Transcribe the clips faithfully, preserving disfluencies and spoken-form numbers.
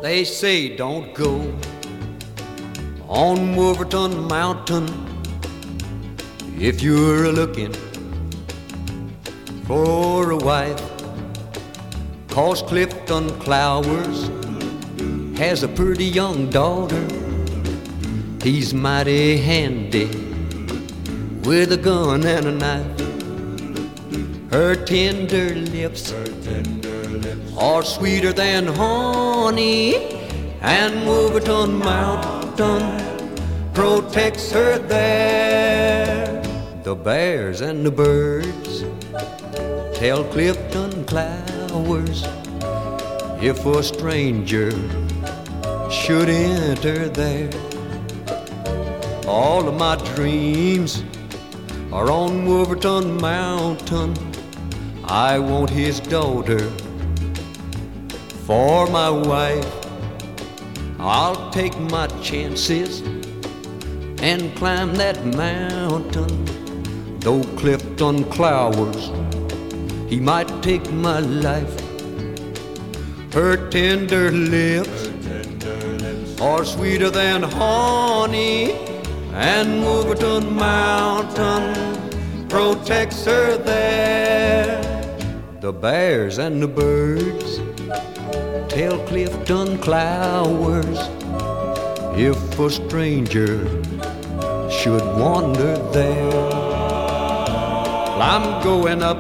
They say don't go on Wolverton Mountain if you're looking for a wife, 'cause Clifton Clowers has a pretty young daughter. He's mighty handy with a gun and a knife. Her tender lips, Her tender lips are sweeter than honey, and Wolverton Mountain protects her there. The bears and the birds tell Clifton Clowers if a stranger should enter there. All of my dreams are on Wolverton Mountain. I want his daughter for my wife. I'll take my chances and climb that mountain. Though Clifton Clowers, he might take my life. Her tender lips are sweeter than honey, and Wolverton Mountain protects her there. The bears and the birds tell Clifton Clowers if a stranger should wander there. Well, I'm going up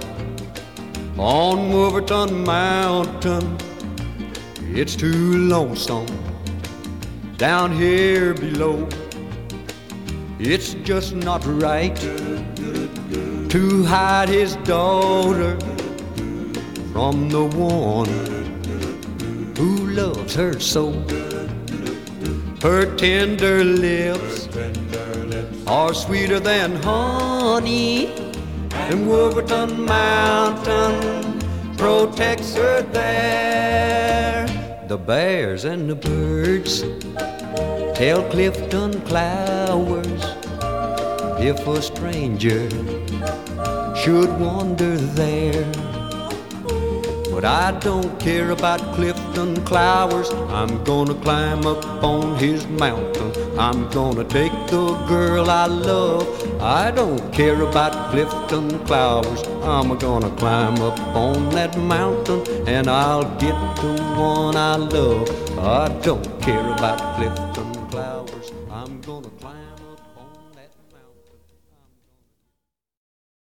on Wolverton Mountain. It's too lonesome down here below. It's just not right to hide his daughter from the one who loves her so. Her tender lips are sweeter than honey, and Wolverton Mountain protects her there. The bears and the birds tell Clifton Clowers if a stranger should wander there. But I don't care about Clifton Clowers. I'm gonna climb up on his mountain. I'm gonna take the girl I love. I don't care about Clifton Clowers. I'm gonna climb up on that mountain, and I'll get the one I love. I don't care about Clifton